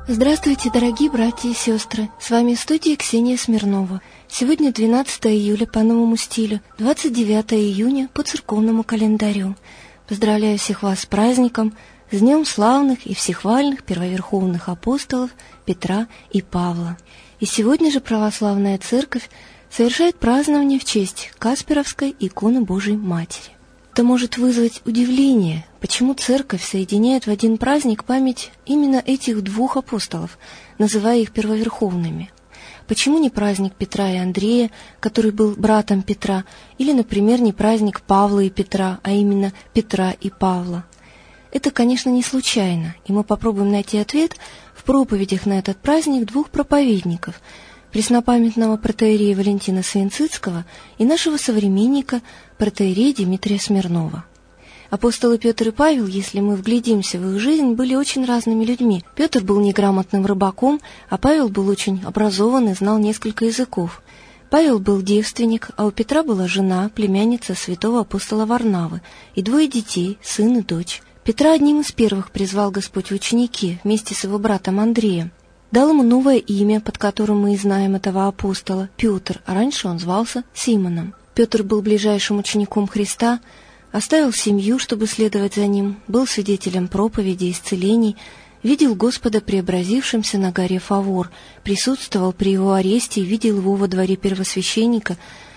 Здравствуйте, дорогие братья и сестры! С вами в студии Ксения Смирнова. Сегодня 12 июля по новому стилю, 29 июня по церковному календарю. Поздравляю всех вас с праздником, с Днем славных и всехвальных первоверховных апостолов Петра и Павла. И сегодня же православная церковь совершает празднование в честь Касперовской иконы Божией Матери. Это может вызвать удивление, почему церковь соединяет в один праздник память именно этих двух апостолов, называя их первоверховными. Почему не праздник Петра и Андрея, который был братом Петра, или, например, не праздник Павла и Петра, а именно Петра и Павла? Это, конечно, не случайно, и мы попробуем найти ответ в проповедях на этот праздник двух проповедников – преснопамятного протоиерея Валентина Свинцицкого и нашего современника протоиерея Дмитрия Смирнова. Апостолы Петр и Павел, если мы вглядимся в их жизнь, были очень разными людьми. Петр был неграмотным рыбаком, а Павел был очень образован и знал несколько языков. Павел был девственник, а у Петра была жена, племянница святого апостола Варнавы, и двое детей, сын и дочь. Петра одним из первых призвал Господь в ученики вместе с его братом Андреем. Дал ему новое имя, под которым мы и знаем этого апостола, Петр, а раньше он звался Симоном. Петр был ближайшим учеником Христа, оставил семью, чтобы следовать за ним, был свидетелем проповеди, исцелений, видел Господа преобразившимся на горе Фавор, присутствовал при его аресте и видел его во дворе первосвященника,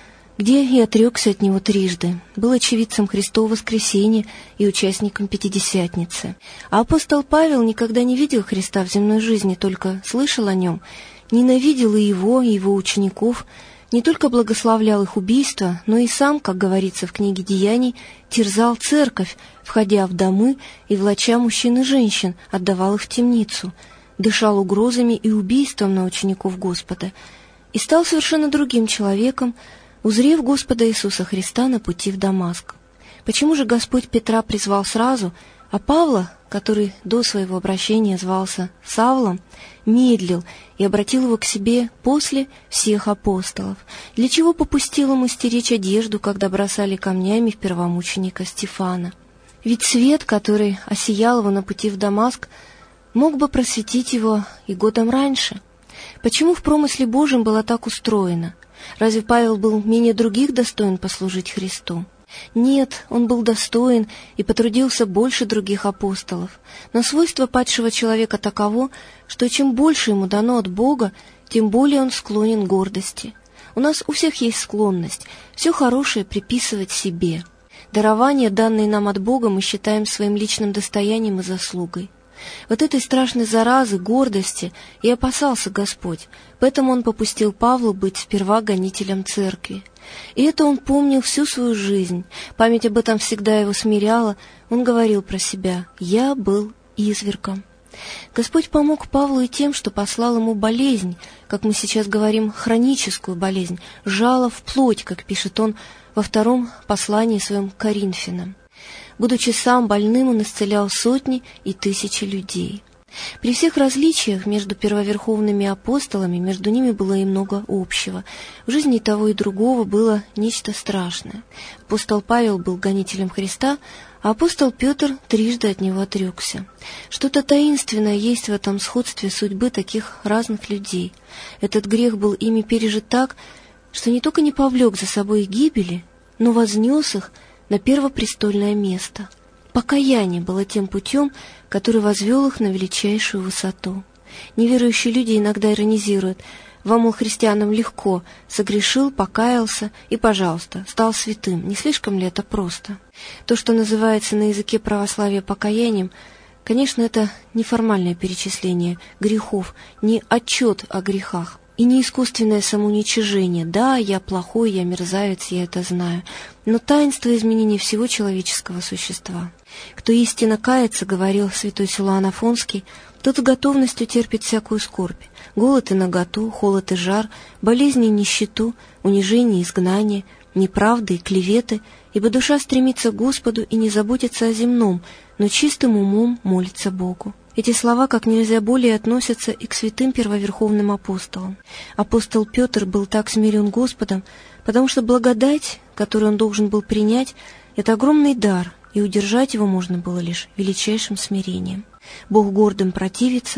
где и отрекся от него трижды, был очевидцем Христова воскресения и участником Пятидесятницы. А апостол Павел никогда не видел Христа в земной жизни, только слышал о нем, ненавидел и его учеников, не только благословлял их убийство, но и сам, как говорится в книге «Деяний», терзал церковь, входя в домы и, влача мужчин и женщин, отдавал их в темницу, дышал угрозами и убийством на учеников Господа и стал совершенно другим человеком, узрев Господа Иисуса Христа на пути в Дамаск. Почему же Господь Петра призвал сразу, а Павла, который до своего обращения звался Савлом, медлил и обратил его к себе после всех апостолов? Для чего попустил ему стеречь одежду, когда бросали камнями в первомученика Стефана? Ведь свет, который осиял его на пути в Дамаск, мог бы просветить его и годом раньше. Почему в промысле Божьем было так устроено? Разве Павел был менее других достоин послужить Христу? Нет, он был достоин и потрудился больше других апостолов. Но свойство падшего человека таково, что чем больше ему дано от Бога, тем более он склонен к гордости. У нас у всех есть склонность все хорошее приписывать себе. Дарования, данные нам от Бога, мы считаем своим личным достоянием и заслугой. Вот этой страшной заразы, гордости, и опасался Господь, поэтому Он попустил Павлу быть сперва гонителем церкви. И это он помнил всю свою жизнь, память об этом всегда его смиряла, он говорил про себя: «Я был извергом». Господь помог Павлу и тем, что послал ему болезнь, как мы сейчас говорим, хроническую болезнь, жало в плоть, как пишет он во втором послании своем к Коринфянам. Будучи сам больным, он исцелял сотни и тысячи людей. При всех различиях между первоверховными апостолами, между ними было и много общего. В жизни того и другого было нечто страшное. Апостол Павел был гонителем Христа, а апостол Петр трижды от него отрекся. Что-то таинственное есть в этом сходстве судьбы таких разных людей. Этот грех был ими пережит так, что не только не повлек за собой их гибели, но вознес их на первопрестольное место. Покаяние было тем путем, который возвел их на величайшую высоту. Неверующие люди иногда иронизируют: «Вам, мол, христианам легко, согрешил, покаялся и, пожалуйста, стал святым. Не слишком ли это просто?» То, что называется на языке православия покаянием, конечно, это не формальное перечисление грехов, не отчет о грехах. И не искусственное самоуничижение. Да, я плохой, я мерзавец, я это знаю. Но таинство изменения всего человеческого существа. Кто истинно кается, говорил святой Силуан Афонский, тот с готовностью терпит всякую скорбь. Голод и наготу, холод и жар, болезни и нищету, унижение и изгнание, неправды и клеветы, ибо душа стремится к Господу и не заботится о земном, но чистым умом молится Богу. Эти слова как нельзя более относятся и к святым первоверховным апостолам. Апостол Петр был так смирен Господом, потому что благодать, которую он должен был принять, это огромный дар, и удержать его можно было лишь величайшим смирением. Бог гордым противится,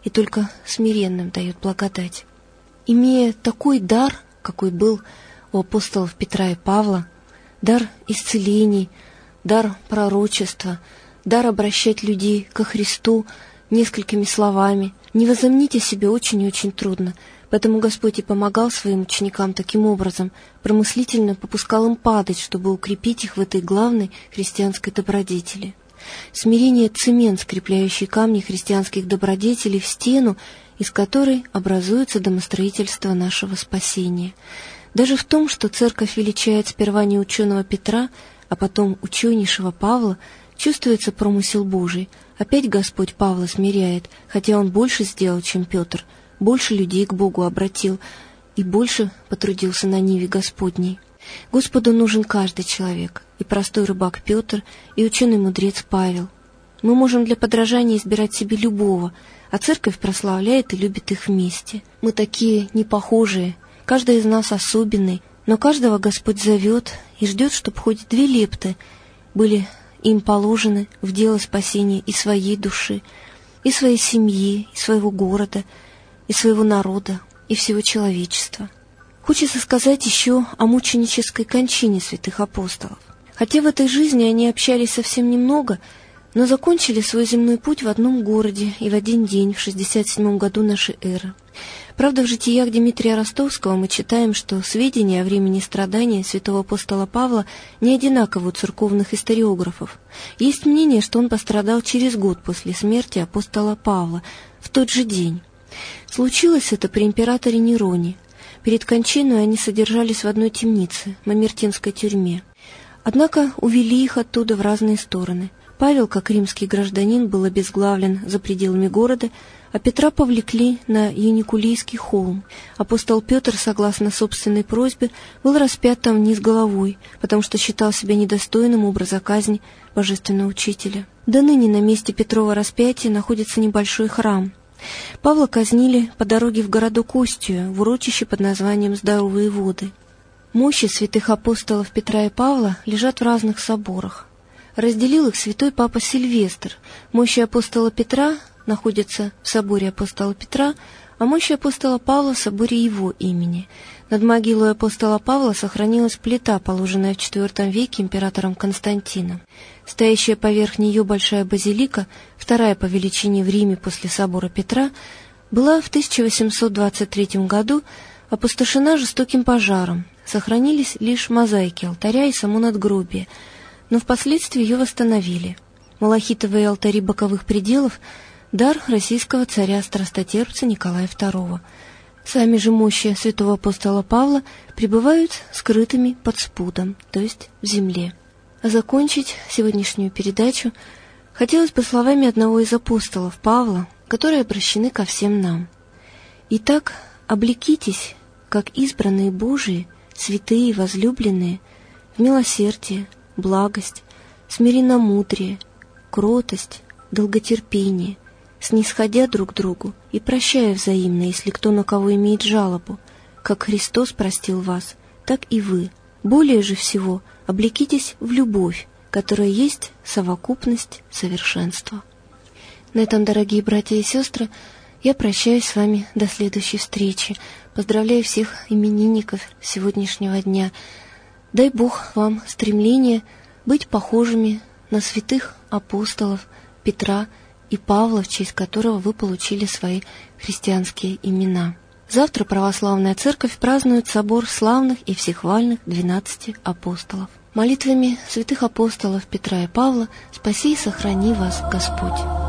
и только смиренным дает благодать. Имея такой дар, какой был у апостолов Петра и Павла, дар исцелений, дар пророчества, дар обращать людей ко Христу несколькими словами, не возомнить о себе очень и очень трудно. Поэтому Господь и помогал своим ученикам таким образом, промыслительно попускал им падать, чтобы укрепить их в этой главной христианской добродетели. Смирение — цемент, скрепляющий камни христианских добродетелей в стену, из которой образуется домостроительство нашего спасения. Даже в том, что Церковь величает сперва не ученого Петра, а потом ученейшего Павла, чувствуется промысел Божий. Опять Господь Павла смиряет, хотя он больше сделал, чем Петр, больше людей к Богу обратил и больше потрудился на ниве Господней. Господу нужен каждый человек, и простой рыбак Петр, и ученый мудрец Павел. Мы можем для подражания избирать себе любого, а Церковь прославляет и любит их вместе. Мы такие непохожие, каждый из нас особенный, но каждого Господь зовет и ждет, чтобы хоть 2 лепты были им положены в дело спасения и своей души, и своей семьи, и своего города, и своего народа, и всего человечества. Хочется сказать еще о мученической кончине святых апостолов. Хотя в этой жизни они общались совсем немного, но закончили свой земной путь в одном городе и в один день, в 67 году нашей эры. Правда, в житиях Дмитрия Ростовского мы читаем, что сведения о времени страдания святого апостола Павла не одинаковы у церковных историографов. Есть мнение, что он пострадал через год после смерти апостола Павла, в тот же день. Случилось это при императоре Нероне. Перед кончиной они содержались в одной темнице, Мамертинской тюрьме. Однако увели их оттуда в разные стороны. Павел, как римский гражданин, был обезглавлен за пределами города, а Петра повлекли на Яникулийский холм. Апостол Петр, согласно собственной просьбе, был распят там вниз головой, потому что считал себя недостойным образа казни божественного учителя. До ныне на месте Петрова распятия находится небольшой храм. Павла казнили по дороге в городок Остию, в урочище под названием «Здоровые воды». Мощи святых апостолов Петра и Павла лежат в разных соборах. Разделил их святой папа Сильвестр. Мощи апостола Петра находятся в соборе апостола Петра, а мощи апостола Павла в соборе его имени. Над могилой апостола Павла сохранилась плита, положенная в IV веке императором Константином. Стоящая поверх нее большая базилика, вторая по величине в Риме после собора Петра, была в 1823 году опустошена жестоким пожаром. Сохранились лишь мозаики алтаря и само надгробие, но впоследствии ее восстановили. Малахитовые алтари боковых пределов — дар российского царя-страстотерпца Николая II. Сами же мощи святого апостола Павла пребывают скрытыми под спудом, то есть в земле. А закончить сегодняшнюю передачу хотелось бы словами одного из апостолов Павла, которые обращены ко всем нам. «Итак, облекитесь, как избранные Божии, святые и возлюбленные, в милосердие, благость, смиренномудрие, кротость, долготерпение, снисходя друг другу и прощая взаимно, если кто на кого имеет жалобу, как Христос простил вас, так и вы. Более же всего облекитесь в любовь, которая есть совокупность совершенства». На этом, дорогие братья и сестры, я прощаюсь с вами до следующей встречи. Поздравляю всех именинников сегодняшнего дня. Дай Бог вам стремление быть похожими на святых апостолов Петра и Павла, в честь которого вы получили свои христианские имена. Завтра православная церковь празднует собор славных и всехвальных 12 апостолов. Молитвами святых апостолов Петра и Павла спаси и сохрани вас Господь.